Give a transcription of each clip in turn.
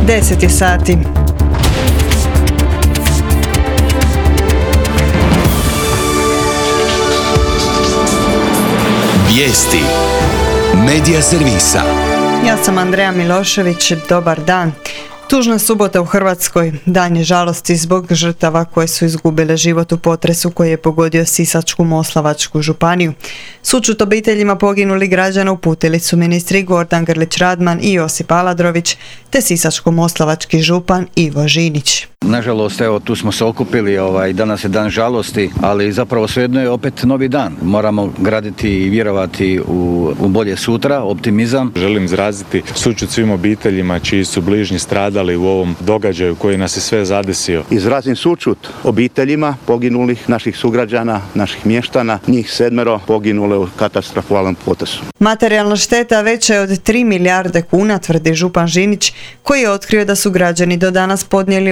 10 je sati. Vijesti Medija servisa. Ja sam Andreja Milošević, dobar dan. Tužna subota u Hrvatskoj, dan je žalosti zbog žrtava koje su izgubile život u potresu koji je pogodio Sisačko-moslavačku županiju. Sućut obiteljima poginulih građana uputili su ministri Gordan Grlić-Radman i Josip Aladrović, te Sisačko-moslavački župan Ivo Žinić. Nažalost, evo, tu smo se okupili, danas je dan žalosti, ali zapravo svejedno je opet novi dan. Moramo graditi i vjerovati u bolje sutra, optimizam. Želim izraziti sućut svim obiteljima čiji su bližnji stradali u ovom događaju koji nas je sve zadesio. Izrazim sućut obiteljima poginulih naših sugrađana, naših mještana, njih 7 poginule u katastrofalnom potresu. Materijalna šteta veća je od 3 milijarde kuna, tvrdi župan Žinić, koji je otkrio da su građani do danas podnijeli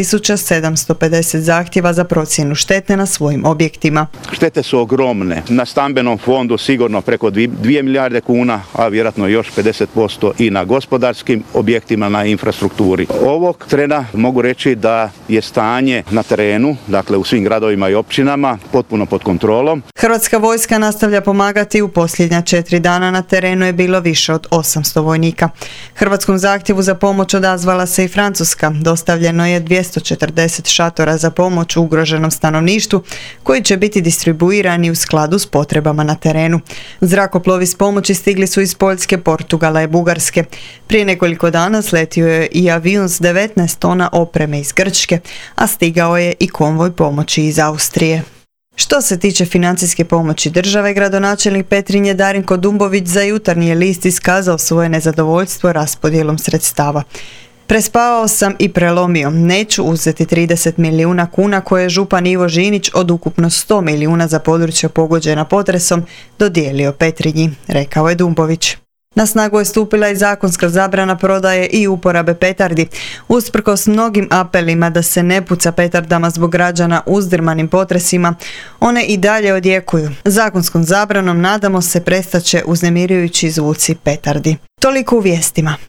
8.750 zahtjeva za procjenu štete na svojim objektima. Štete su ogromne. Na stambenom fondu sigurno preko 2 milijarde kuna, a vjerojatno još 50% i na gospodarskim objektima, na infrastrukturi. Ovog trena mogu reći da je stanje na terenu, dakle u svim gradovima i općinama, potpuno pod kontrolom. Hrvatska vojska nastavlja pomagati. U posljednja 4 dana na terenu je bilo više od 800 vojnika. Hrvatskom zahtjevu za pomoć odazvala se i Francuska. Dostavljeno je 240 šatora za pomoć ugroženom stanovništvu koji će biti distribuirani u skladu s potrebama na terenu. Zrakoplovi s pomoći stigli su iz Poljske, Portugala i Bugarske. Prije nekoliko dana sletio je i avion s 19 tona opreme iz Grčke, a stigao je i konvoj pomoći iz Austrije. Što se tiče financijske pomoći države, gradonačelnik Petrinje Darinko Dumbović za Jutarnji je list iskazao svoje nezadovoljstvo raspodjelom sredstava. Prespavao sam i prelomio. Neću uzeti 30 milijuna kuna koje je župan Ivo Žinić od ukupno 100 milijuna za područja pogođena potresom dodijelio Petrinji, rekao je Dumbović. Na snagu je stupila i zakonska zabrana prodaje i uporabe petardi. Usprkos mnogim apelima da se ne puca petardama zbog građana uzdrmanim potresima, one i dalje odjekuju. Zakonskom zabranom, nadamo se, prestaće uznemirujući zvuci petardi. Toliko u vijestima.